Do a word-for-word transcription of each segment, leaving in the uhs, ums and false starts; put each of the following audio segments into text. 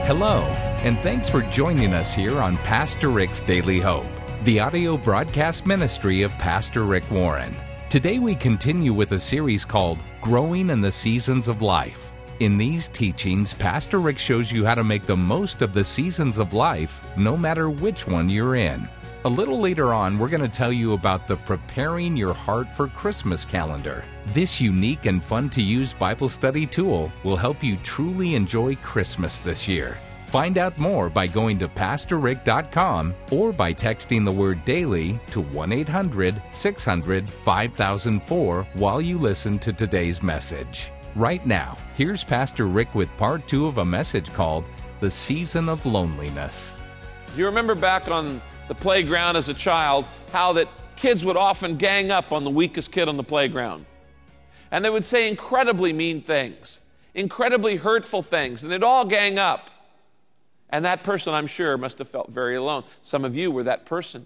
Hello, and thanks for joining us here on Pastor Rick's Daily Hope, the audio broadcast ministry of Pastor Rick Warren. Today we continue with a series called Growing in the Seasons of Life. In these teachings, Pastor Rick shows you how to make the most of the seasons of life, no matter which one you're in. A little later on, we're going to tell you about the Preparing Your Heart for Christmas calendar. This unique and fun-to-use Bible study tool will help you truly enjoy Christmas this year. Find out more by going to pastor rick dot com or by texting the word DAILY to one eight hundred six hundred five thousand four while you listen to today's message. Right now, here's Pastor Rick with part two of a message called The Season of Loneliness. You remember back on the playground as a child, how that kids would often gang up on the weakest kid on the playground. And they would say incredibly mean things, incredibly hurtful things, and they'd all gang up. And that person, I'm sure, must have felt very alone. Some of you were that person.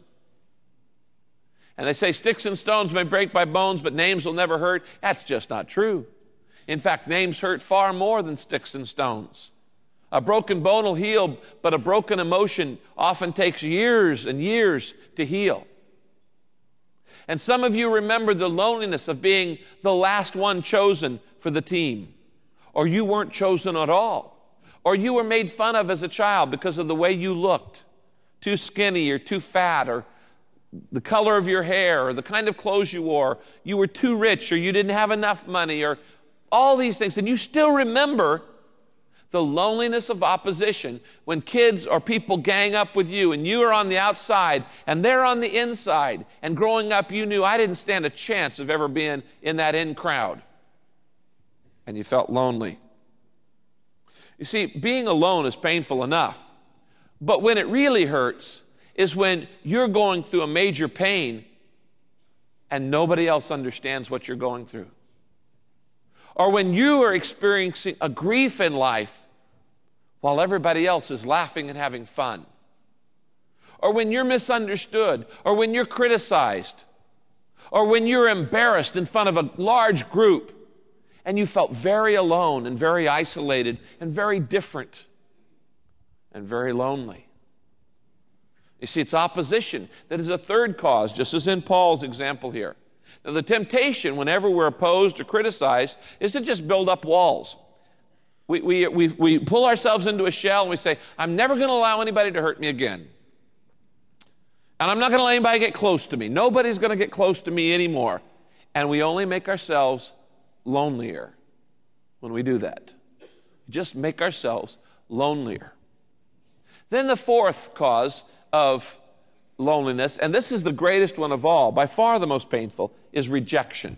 And they say sticks and stones may break my bones, but names will never hurt. That's just not true. In fact, names hurt far more than sticks and stones. A broken bone will heal, but a broken emotion often takes years and years to heal. And some of you remember the loneliness of being the last one chosen for the team. Or you weren't chosen at all. Or you were made fun of as a child because of the way you looked. Too skinny or too fat, or the color of your hair, or the kind of clothes you wore. You were too rich, or you didn't have enough money, or all these things. And you still remember the loneliness of opposition when kids or people gang up with you and you are on the outside and they're on the inside. And growing up, you knew I didn't stand a chance of ever being in that in crowd. And you felt lonely. You see, being alone is painful enough. But when it really hurts is when you're going through a major pain and nobody else understands what you're going through. Or when you are experiencing a grief in life while everybody else is laughing and having fun. Or when you're misunderstood, or when you're criticized, or when you're embarrassed in front of a large group, and you felt very alone and very isolated and very different and very lonely. You see, it's opposition that is a third cause, just as in Paul's example here. Now, the temptation, whenever we're opposed or criticized, is to just build up walls. We, we, we, we pull ourselves into a shell and we say, I'm never going to allow anybody to hurt me again. And I'm not going to let anybody get close to me. Nobody's going to get close to me anymore. And we only make ourselves lonelier when we do that. Just make ourselves lonelier. Then the fourth cause of loneliness, and this is the greatest one of all, by far the most painful, is rejection.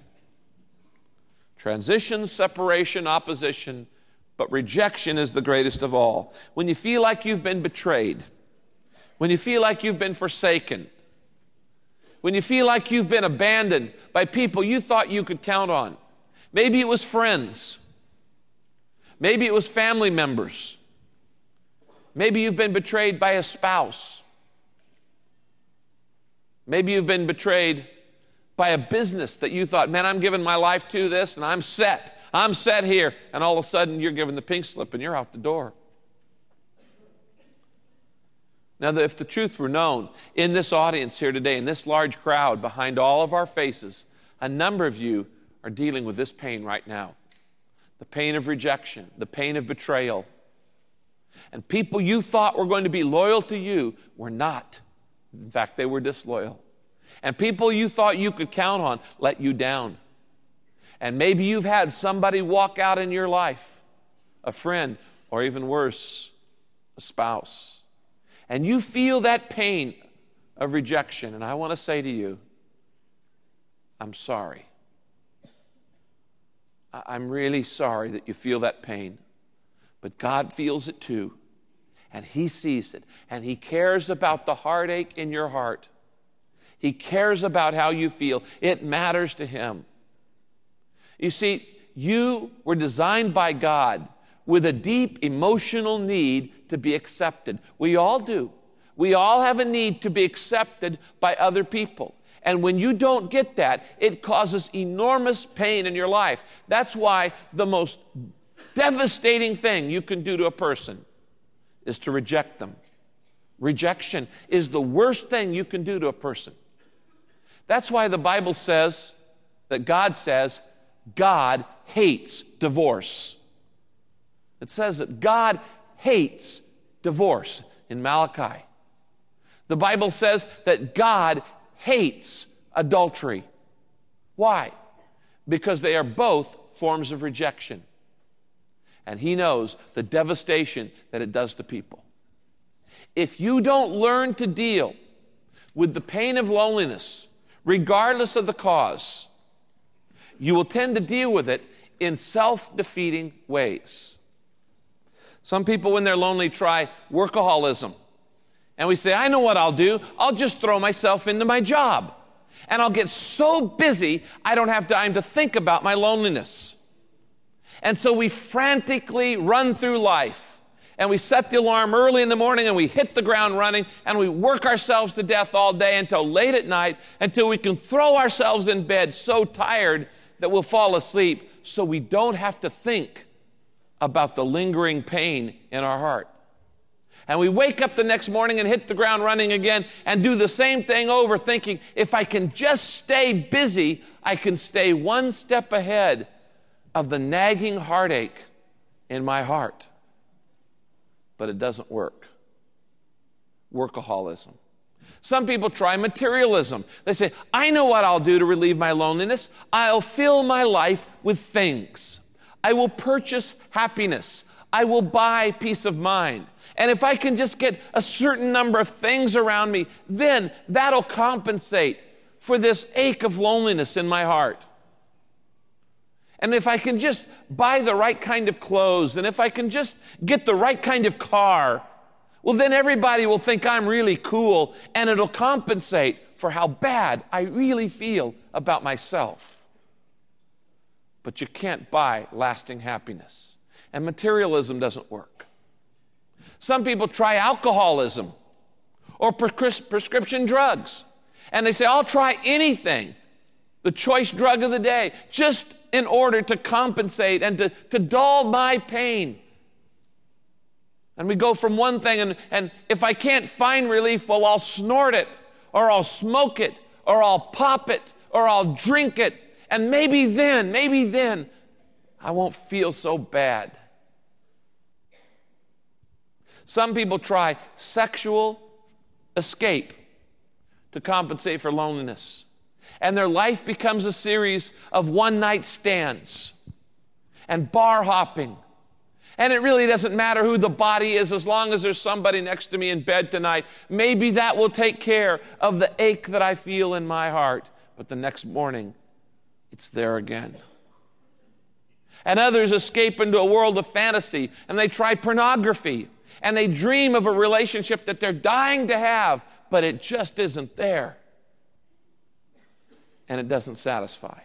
Transition, separation, opposition, but rejection is the greatest of all. When you feel like you've been betrayed, when you feel like you've been forsaken, when you feel like you've been abandoned by people you thought you could count on. Maybe it was friends. Maybe it was family members. Maybe you've been betrayed by a spouse. Maybe you've been betrayed by a business that you thought, man, I'm giving my life to this and I'm set. I'm set here. And all of a sudden you're given the pink slip and you're out the door. Now, if the truth were known, in this audience here today, in this large crowd behind all of our faces, a number of you are dealing with this pain right now. The pain of rejection, the pain of betrayal. And people you thought were going to be loyal to you were not. In fact, they were disloyal. And people you thought you could count on let you down. And maybe you've had somebody walk out in your life, a friend, or even worse, a spouse. And you feel that pain of rejection. And I want to say to you, I'm sorry. I'm really sorry that you feel that pain. But God feels it too. And He sees it. And He cares about the heartache in your heart. He cares about how you feel. It matters to Him. You see, you were designed by God with a deep emotional need to be accepted. We all do. We all have a need to be accepted by other people. And when you don't get that, it causes enormous pain in your life. That's why the most devastating thing you can do to a person is to reject them. Rejection is the worst thing you can do to a person. That's why the Bible says, that God says, God hates divorce. It says that God hates divorce in Malachi. The Bible says that God hates adultery. Why? Because they are both forms of rejection. And He knows the devastation that it does to people. If you don't learn to deal with the pain of loneliness, regardless of the cause, you will tend to deal with it in self-defeating ways. Some people, when they're lonely, try workaholism. And we say, I know what I'll do. I'll just throw myself into my job. And I'll get so busy, I don't have time to think about my loneliness. And so we frantically run through life. And we set the alarm early in the morning and we hit the ground running and we work ourselves to death all day until late at night, until we can throw ourselves in bed so tired that we'll fall asleep, so we don't have to think about the lingering pain in our heart. And we wake up the next morning and hit the ground running again and do the same thing over, thinking, if I can just stay busy, I can stay one step ahead of the nagging heartache in my heart. But it doesn't work. Workaholism. Some people try materialism. They say, I know what I'll do to relieve my loneliness. I'll fill my life with things. I will purchase happiness. I will buy peace of mind. And if I can just get a certain number of things around me, then that'll compensate for this ache of loneliness in my heart. And if I can just buy the right kind of clothes, and if I can just get the right kind of car, well, then everybody will think I'm really cool, and it'll compensate for how bad I really feel about myself. But you can't buy lasting happiness. And materialism doesn't work. Some people try alcoholism or pres- prescription drugs. And they say, I'll try anything, the choice drug of the day, just in order to compensate and to, to dull my pain. And we go from one thing, and, and if I can't find relief, well, I'll snort it, or I'll smoke it, or I'll pop it, or I'll drink it. And maybe then, maybe then, I won't feel so bad. Some people try sexual escape to compensate for loneliness. And their life becomes a series of one-night stands and bar hopping. And it really doesn't matter who the body is as long as there's somebody next to me in bed tonight. Maybe that will take care of the ache that I feel in my heart. But the next morning, it's there again. And others escape into a world of fantasy, and they try pornography, and they dream of a relationship that they're dying to have, but it just isn't there. And it doesn't satisfy.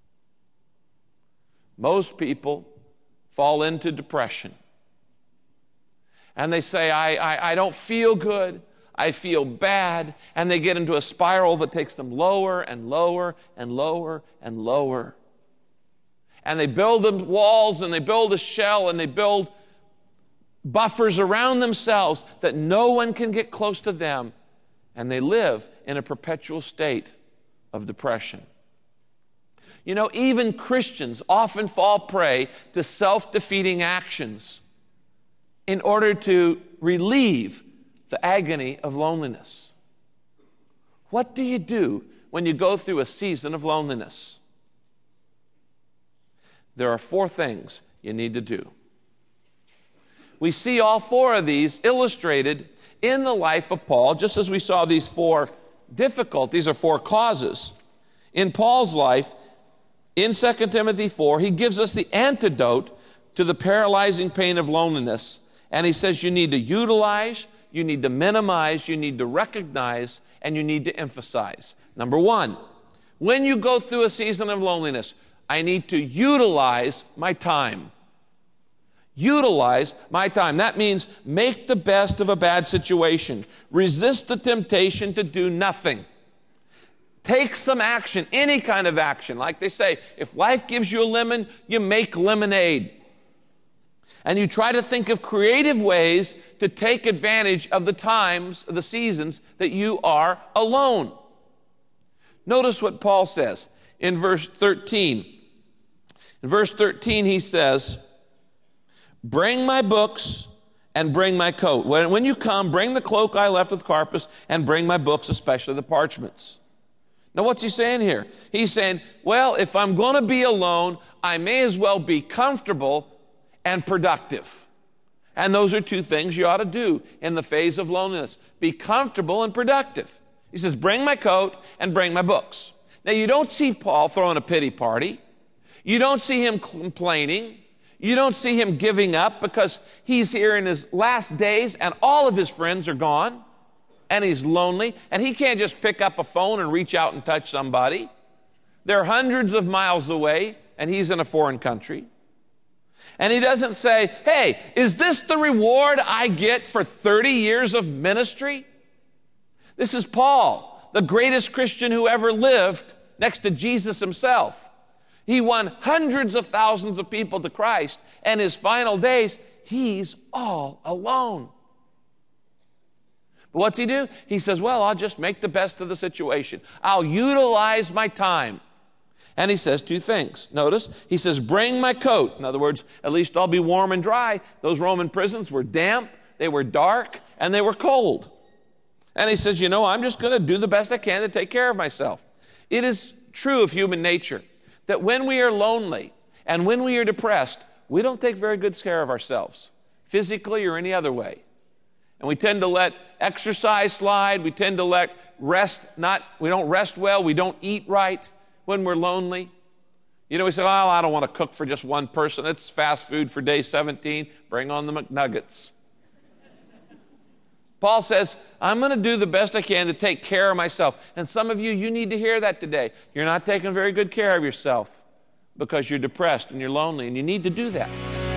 Most people fall into depression. And they say, I, I, I don't feel good. I feel bad. And they get into a spiral that takes them lower and lower and lower and lower. And they build them walls, and they build a shell, and they build buffers around themselves that no one can get close to them. And they live in a perpetual state of depression. You know, even Christians often fall prey to self-defeating actions in order to relieve the agony of loneliness. What do you do when you go through a season of loneliness? There are four things you need to do. We see all four of these illustrated in the life of Paul, just as we saw these four difficulties or four causes. In Paul's life, in Second Timothy four, he gives us the antidote to the paralyzing pain of loneliness. And he says you need to utilize, you need to minimize, you need to recognize, and you need to emphasize. Number one, when you go through a season of loneliness, I need to utilize my time. Utilize my time. That means make the best of a bad situation. Resist the temptation to do nothing. Take some action, any kind of action. Like they say, if life gives you a lemon, you make lemonade. And you try to think of creative ways to take advantage of the times, the seasons that you are alone. Notice what Paul says in verse thirteen. In verse thirteen, he says, bring my books and bring my coat. When, when you come, bring the cloak I left with Carpus and bring my books, especially the parchments. Now, what's he saying here? He's saying, well, if I'm going to be alone, I may as well be comfortable and productive. And those are two things you ought to do in the phase of loneliness. Be comfortable and productive. He says, bring my coat and bring my books. Now, you don't see Paul throwing a pity party. You don't see him complaining. You don't see him giving up because he's here in his last days and all of his friends are gone and he's lonely and he can't just pick up a phone and reach out and touch somebody. They're hundreds of miles away and he's in a foreign country. And he doesn't say, hey, is this the reward I get for thirty years of ministry? This is Paul, the greatest Christian who ever lived next to Jesus himself. He won hundreds of thousands of people to Christ, and his final days, he's all alone. But what's he do? He says, well, I'll just make the best of the situation. I'll utilize my time. And he says two things. Notice, he says, bring my coat. In other words, at least I'll be warm and dry. Those Roman prisons were damp, they were dark, and they were cold. And he says, you know, I'm just going to do the best I can to take care of myself. It is true of human nature that when we are lonely and when we are depressed, we don't take very good care of ourselves, physically or any other way. And we tend to let exercise slide. We tend to let rest not, we don't rest well. We don't eat right when we're lonely. You know, we say, well, I don't want to cook for just one person. It's fast food for day seventeen. Bring on the McNuggets. Paul says, I'm going to do the best I can to take care of myself. And some of you, you need to hear that today. You're not taking very good care of yourself because you're depressed and you're lonely, and you need to do that.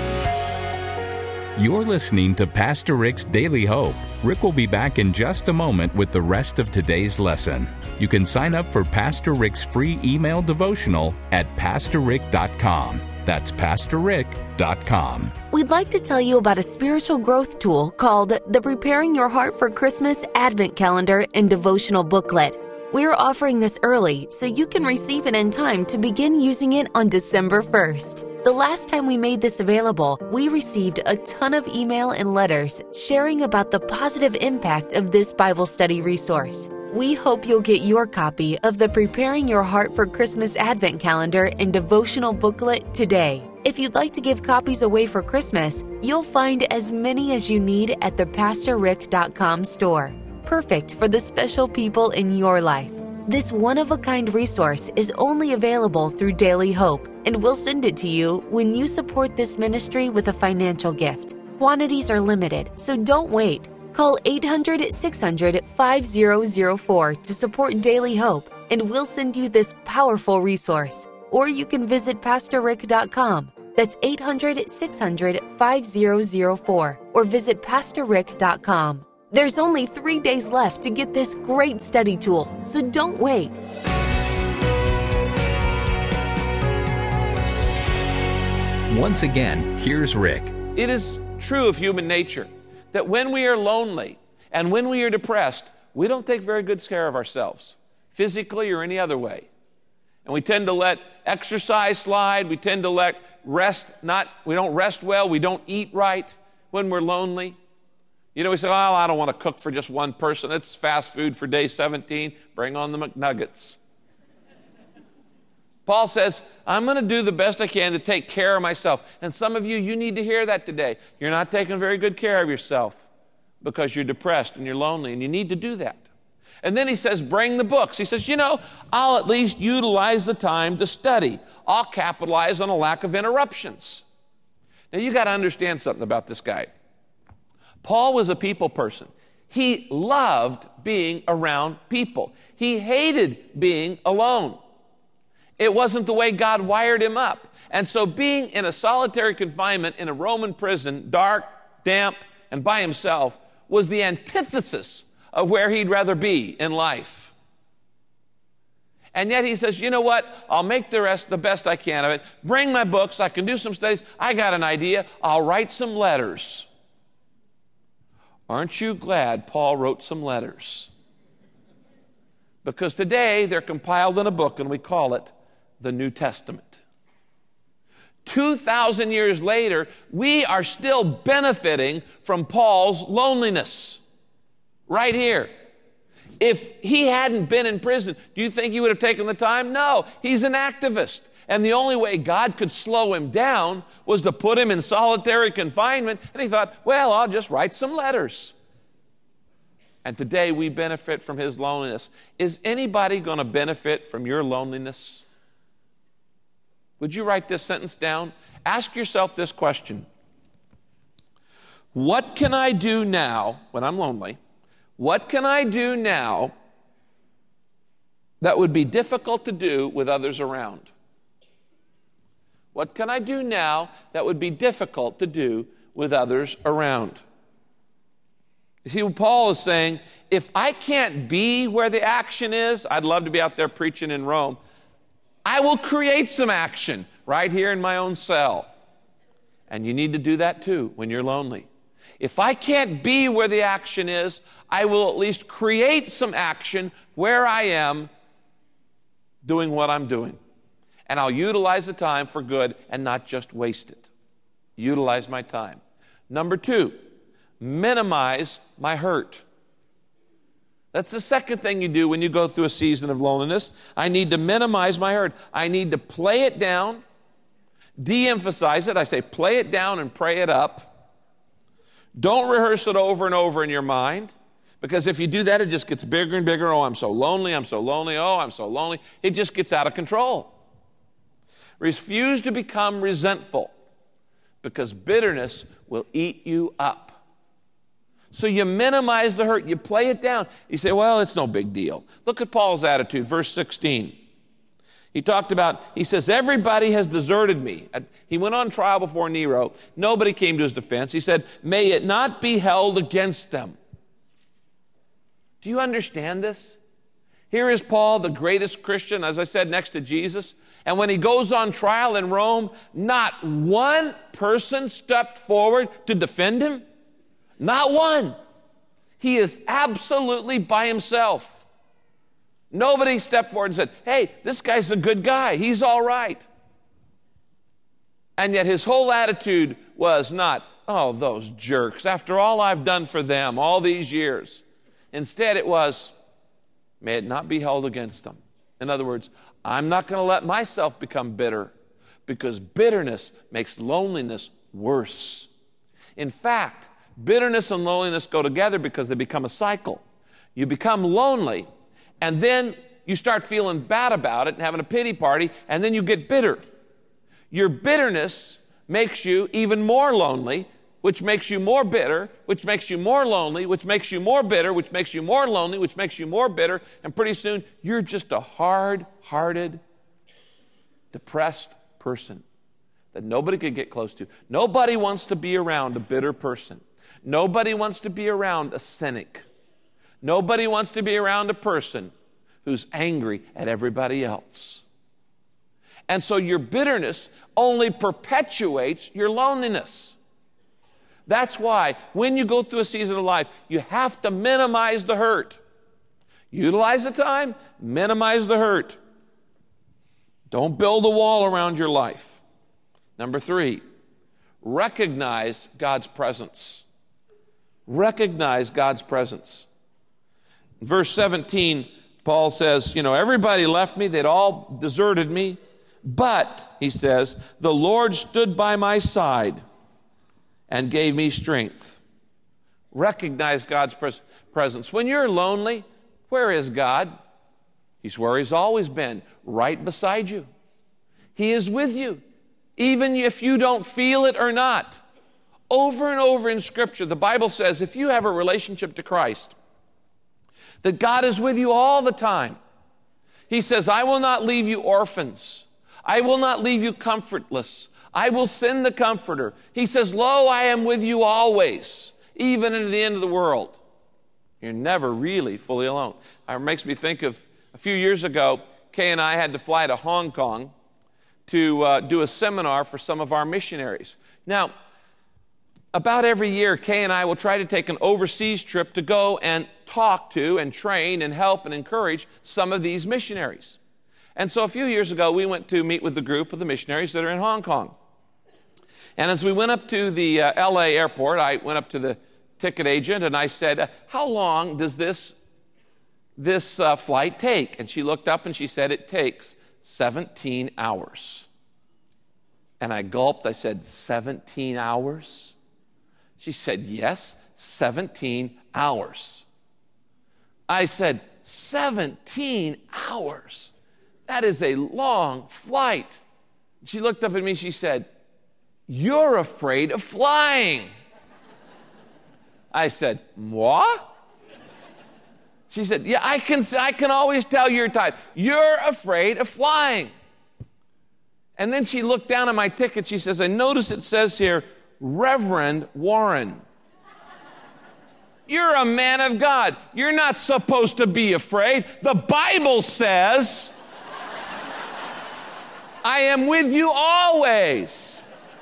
You're listening to Pastor Rick's Daily Hope. Rick will be back in just a moment with the rest of today's lesson. You can sign up for Pastor Rick's free email devotional at pastor rick dot com. That's pastor rick dot com. We'd like to tell you about a spiritual growth tool called the Preparing Your Heart for Christmas Advent Calendar and Devotional Booklet. We're offering this early so you can receive it in time to begin using it on December first. The last time we made this available, we received a ton of email and letters sharing about the positive impact of this Bible study resource. We hope you'll get your copy of the Preparing Your Heart for Christmas Advent Calendar and Devotional Booklet today. If you'd like to give copies away for Christmas, you'll find as many as you need at the pastor rick dot com store. Perfect for the special people in your life. This one-of-a-kind resource is only available through Daily Hope, and we'll send it to you when you support this ministry with a financial gift. Quantities are limited, so don't wait. Call eight hundred, six hundred, five zero zero four to support Daily Hope, and we'll send you this powerful resource. Or you can visit pastor rick dot com. That's eight hundred, six hundred, five zero zero four, or visit pastor rick dot com. There's only three days left to get this great study tool, so don't wait. Once again, here's Rick. It is true of human nature that when we are lonely and when we are depressed, we don't take very good care of ourselves, physically or any other way. And we tend to let exercise slide. We tend to let rest not, we don't rest well. We don't eat right when we're lonely. You know, we say, well, I don't want to cook for just one person. It's fast food for day seventeen. Bring on the McNuggets. Paul says, I'm going to do the best I can to take care of myself. And some of you, you need to hear that today. You're not taking very good care of yourself because you're depressed and you're lonely, and you need to do that. And then he says, bring the books. He says, you know, I'll at least utilize the time to study. I'll capitalize on a lack of interruptions. Now, you got to understand something about this guy. Paul was a people person. He loved being around people. He hated being alone. It wasn't the way God wired him up. And so being in a solitary confinement in a Roman prison, dark, damp, and by himself, was the antithesis of where he'd rather be in life. And yet he says, you know what? I'll make the rest the best I can of it. Bring my books. I can do some studies. I got an idea. I'll write some letters. Aren't you glad Paul wrote some letters? Because today they're compiled in a book and we call it the New Testament. two thousand years later, we are still benefiting from Paul's loneliness. Right here. If he hadn't been in prison, do you think he would have taken the time? No, he's an activist. And the only way God could slow him down was to put him in solitary confinement. And he thought, well, I'll just write some letters. And today we benefit from his loneliness. Is anybody going to benefit from your loneliness? Would you write this sentence down? Ask yourself this question. What can I do now when I'm lonely? What can I do now that would be difficult to do with others around? What can I do now that would be difficult to do with others around? You see what Paul is saying? If I can't be where the action is, I'd love to be out there preaching in Rome. I will create some action right here in my own cell. And you need to do that too when you're lonely. If I can't be where the action is, I will at least create some action where I am doing what I'm doing. And I'll utilize the time for good and not just waste it. Utilize my time. Number two, minimize my hurt. That's the second thing you do when you go through a season of loneliness. I need to minimize my hurt. I need to play it down, de-emphasize it. I say play it down and pray it up. Don't rehearse it over and over in your mind, because if you do that, it just gets bigger and bigger. Oh, I'm so lonely, I'm so lonely, oh, I'm so lonely. It just gets out of control. Refuse to become resentful, because bitterness will eat you up. So you minimize the hurt. You play it down. You say, well, it's no big deal. Look at Paul's attitude, verse sixteen. He talked about, he says, everybody has deserted me. He went on trial before Nero. Nobody came to his defense. He said, may it not be held against them. Do you understand this? Here is Paul, the greatest Christian, as I said, next to Jesus. And when he goes on trial in Rome, not one person stepped forward to defend him. Not one. He is absolutely by himself. Nobody stepped forward and said, hey, this guy's a good guy. He's all right. And yet his whole attitude was not, oh, those jerks, after all I've done for them all these years. Instead, it was, may it not be held against them. In other words, I'm not going to let myself become bitter, because bitterness makes loneliness worse. In fact, bitterness and loneliness go together because they become a cycle. You become lonely, and then you start feeling bad about it and having a pity party, and then you get bitter. Your bitterness makes you even more lonely, which makes you more bitter, which makes you more lonely, which makes you more bitter, which makes you more lonely, which makes you more bitter, and pretty soon you're just a hard-hearted, depressed person that nobody could get close to. Nobody wants to be around a bitter person. Nobody wants to be around a cynic. Nobody wants to be around a person who's angry at everybody else. And so your bitterness only perpetuates your loneliness. That's why when you go through a season of life, you have to minimize the hurt. Utilize the time, minimize the hurt. Don't build a wall around your life. Number three, recognize God's presence. Recognize God's presence. In verse seventeen, Paul says, you know, everybody left me. They'd all deserted me. But, he says, the Lord stood by my side and gave me strength. Recognize God's pres- presence. When you're lonely, where is God? He's where He's always been, right beside you. He is with you, even if you don't feel it or not. Over and over in Scripture, the Bible says if you have a relationship to Christ, that God is with you all the time. He says, I will not leave you orphans. I will not leave you comfortless. I will send the Comforter. He says, lo, I am with you always, even into the end of the world. You're never really fully alone. It makes me think of a few years ago, Kay and I had to fly to Hong Kong to uh, do a seminar for some of our missionaries. Now, about every year, Kay and I will try to take an overseas trip to go and talk to and train and help and encourage some of these missionaries. And so a few years ago, we went to meet with the group of the missionaries that are in Hong Kong. And as we went up to the uh, L A airport, I went up to the ticket agent and I said, how long does this, this uh, flight take? And she looked up and she said, it takes seventeen hours. And I gulped. I said, seventeen hours? She said, yes, seventeen hours. I said, seventeen hours? That is a long flight. She looked up at me, she said, you're afraid of flying. I said, moi? She said, yeah, I can, I can always tell your type. You're afraid of flying. And then she looked down at my ticket. She says, I notice it says here, Reverend Warren. You're a man of God. You're not supposed to be afraid. The Bible says, I am with you always.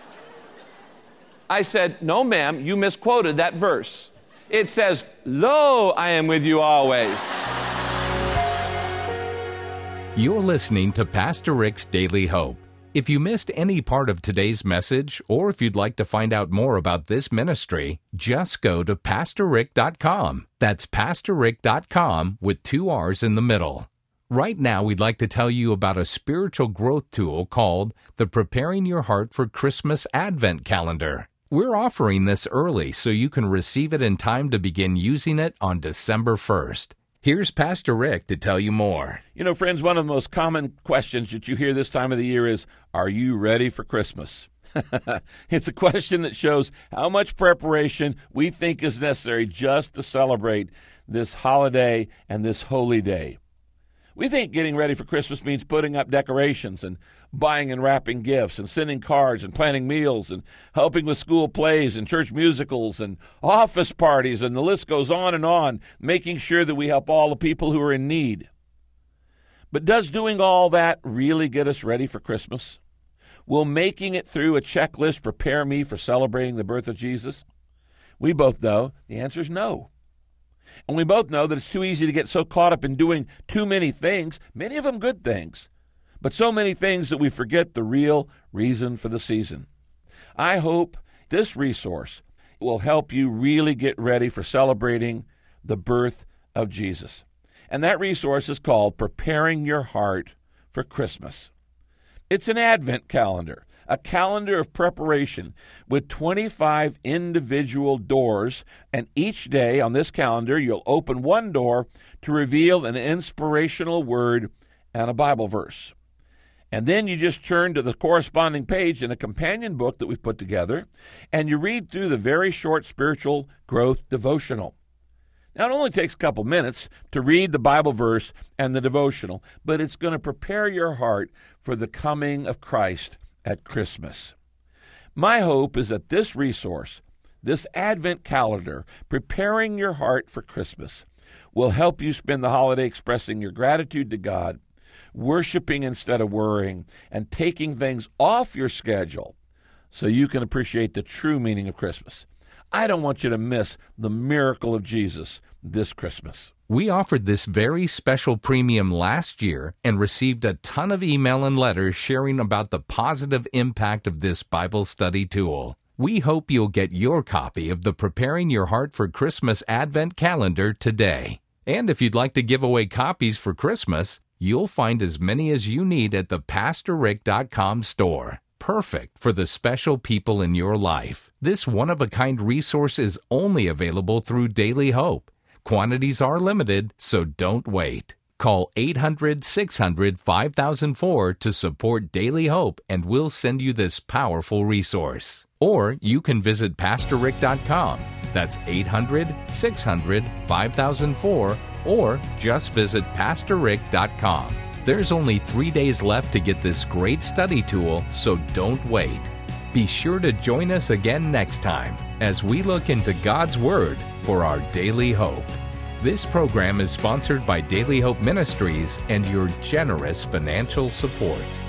I said, no, ma'am, you misquoted that verse. It says, lo, I am with you always. You're listening to Pastor Rick's Daily Hope. If you missed any part of today's message, or if you'd like to find out more about this ministry, just go to pastor rick dot com. That's pastor rick dot com with two R's in the middle. Right now, we'd like to tell you about a spiritual growth tool called the Preparing Your Heart for Christmas Advent Calendar. We're offering this early so you can receive it in time to begin using it on December first. Here's Pastor Rick to tell you more. You know, friends, one of the most common questions that you hear this time of the year is, are you ready for Christmas? It's a question that shows how much preparation we think is necessary just to celebrate this holiday and this holy day. We think getting ready for Christmas means putting up decorations and buying and wrapping gifts and sending cards and planning meals and helping with school plays and church musicals and office parties, and the list goes on and on, making sure that we help all the people who are in need. But does doing all that really get us ready for Christmas? Will making it through a checklist prepare me for celebrating the birth of Jesus? We both know the answer is no. And we both know that it's too easy to get so caught up in doing too many things, many of them good things, but so many things that we forget the real reason for the season. I hope this resource will help you really get ready for celebrating the birth of Jesus. And that resource is called Preparing Your Heart for Christmas. It's an Advent calendar, a calendar of preparation with twenty-five individual doors, and each day on this calendar you'll open one door to reveal an inspirational word and a Bible verse. And then you just turn to the corresponding page in a companion book that we've put together, and you read through the very short spiritual growth devotional. Now, it only takes a couple minutes to read the Bible verse and the devotional, but it's going to prepare your heart for the coming of Christ at Christmas. My hope is that this resource, this Advent calendar, Preparing Your Heart for Christmas, will help you spend the holiday expressing your gratitude to God, worshiping instead of worrying, and taking things off your schedule so you can appreciate the true meaning of Christmas. I don't want you to miss the miracle of Jesus this Christmas. We offered this very special premium last year and received a ton of email and letters sharing about the positive impact of this Bible study tool. We hope you'll get your copy of the Preparing Your Heart for Christmas Advent Calendar today. And if you'd like to give away copies for Christmas, you'll find as many as you need at the pastor rick dot com store. Perfect for the special people in your life. This one-of-a-kind resource is only available through Daily Hope. Quantities are limited, so don't wait. Call eight hundred, six hundred, five thousand four to support Daily Hope, and we'll send you this powerful resource. Or you can visit pastor rick dot com. That's eight hundred, six hundred, five thousand four, or just visit pastor rick dot com. There's only three days left to get this great study tool, so don't wait. Be sure to join us again next time as we look into God's Word for our daily hope. This program is sponsored by Daily Hope Ministries and your generous financial support.